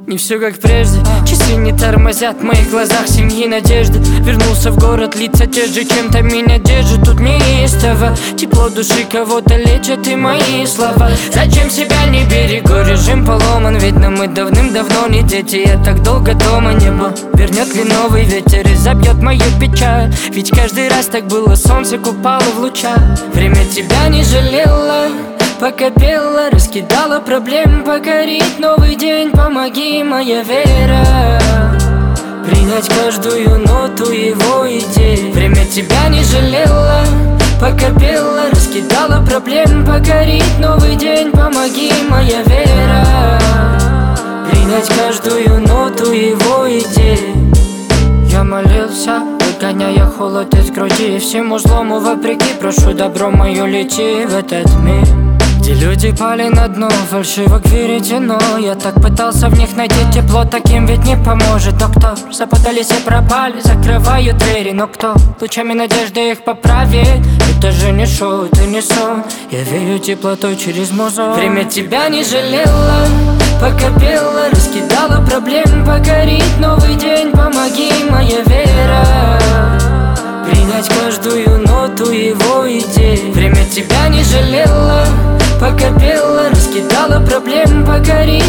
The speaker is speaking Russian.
не все как прежде. Часы не тормозят, в моих глазах семьи надежды. Вернулся в город, лица те же, чем-то меня держит. Тут неистово, тепло души кого-то лечат и мои слова. Зачем себя не берегу, режим поломан. Видно, мы давным-давно не дети, я так долго дома не был. Вернет ли новый ветер и забьет мою печаль? Ведь каждый раз так было, солнце купало в лучах. Время тебя не жалело, пока пела, раскидала проблем. Покорить новый день, помоги, моя вера, принять каждую ноту его идей. Время тебя не жалело, пока пела, раскидала проблем. Покорить новый день, помоги, моя вера, принять каждую ноту его идей. Я молился, выгоняя холод из груди, и всему злому вопреки прошу добро мое лети в этот мир, где люди пали на дно, фальшиво веретено. Я так пытался в них найти тепло, таким ведь не поможет. Но кто запутались и пропали, закрывают двери. Но кто лучами надежды их поправит? Это же не шоу, это не сон. Я верю теплотой через мозг. Время тебя не жалело, пока пела, раскидала проблем. Покорить новый день, помоги, моя вера, принять каждую ноту его идей. Время тебя не жалело, пока пела, раскидала проблем. Покорить